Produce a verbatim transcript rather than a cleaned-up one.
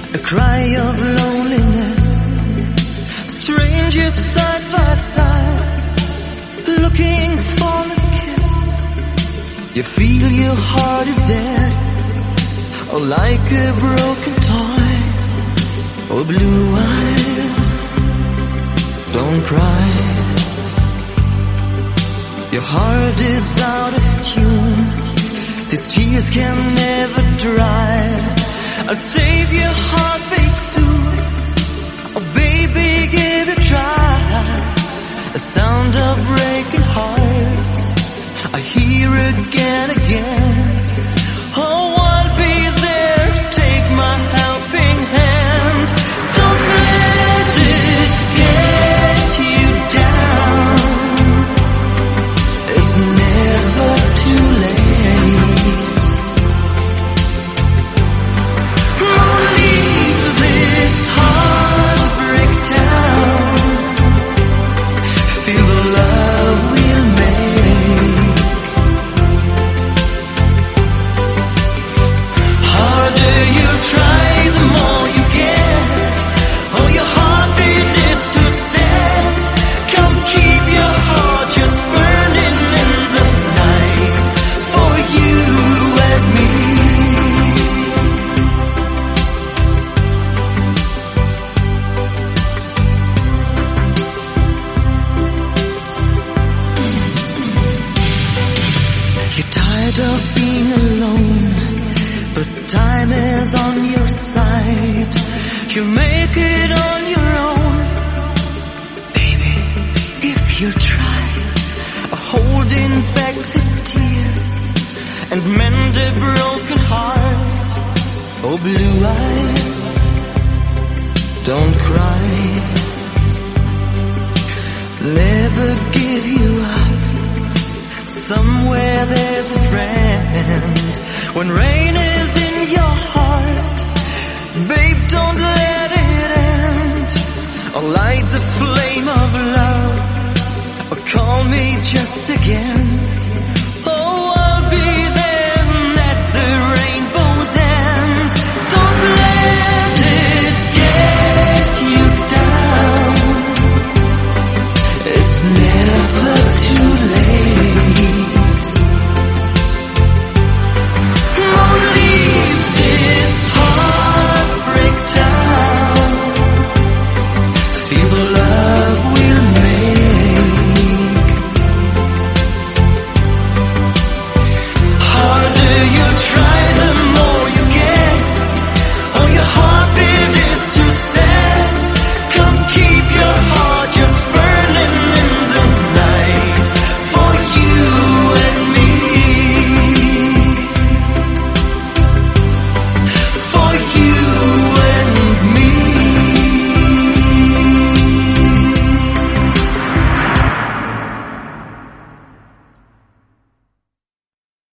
a cry of loneliness, strangers side by side, looking for a kiss. You feel your heart is dead, or like a broken toy. Oh, blue eyes, don't cry. Your heart is out of tune, these tears can never dry. I'll save your heartbeat soon, oh baby, give it a try. A sound of breaking hearts I hear again, again. Oh, I'll be there, take my helping hand. Don't let it get you down, it's never too late. Don't leave this heartbreak down, feel the love we'll make. Harder you try, the more you get. Oh, your heartbeat is too sad. Come keep your heart just burning in the night for you and me. You're tired of being alone, but time is on your side. You make it on your own, baby, if you try. Holding back the tears and mend a broken heart. Oh, blue eyes, don't cry. Never give you up, somewhere there's a friend. When rain is in your heart, babe, don't let it end. Or light the flame of love, or call me just again.